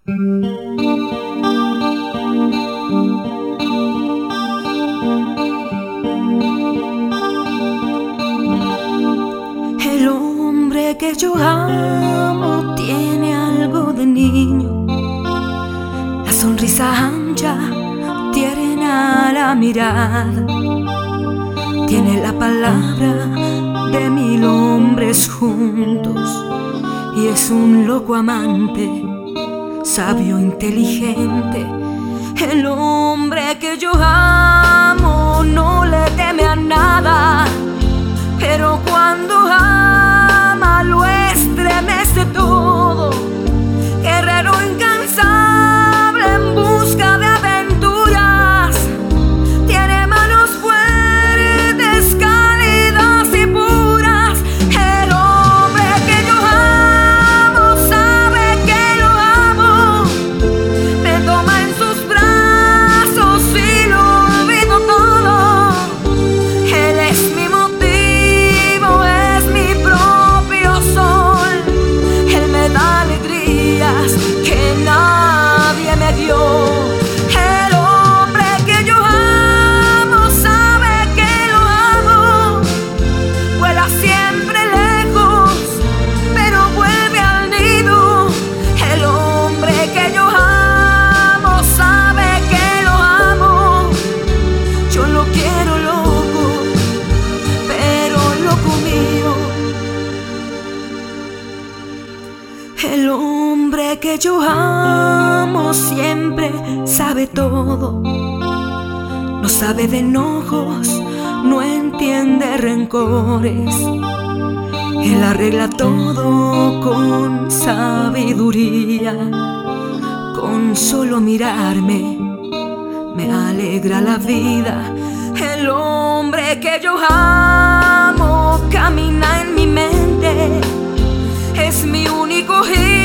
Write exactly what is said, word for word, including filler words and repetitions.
El hombre que yo amo tiene algo de niño, la sonrisa ancha, tierna la mirada, tiene la palabra de mil hombres juntos y es un loco amante, sabio, inteligente. El hombre que yo amo no le teme a nada, pero cuando ama lo estremece todo. Guerrero incansable en busca de aventuras, tiene manos fuertes, cálidas y puras. El hombre que yo amo sabe que lo amo, me toma en sus brazos y lo olvido todo. Él es mi motivo, es mi propio sol, él me da alegrías que nadie me dio. El hombre que yo amo sabe que lo amo, vuela siempre lejos, pero vuelve al nido. El hombre que yo amo sabe que lo amo, yo lo quiero loco, pero loco mío. El hombre que yo amo siempre sabe todo, no sabe de enojos, no entiende rencores. Él arregla todo con sabiduría, con solo mirarme me alegra la vida. El hombre que yo amo camina en mi mente, es mi único hijo.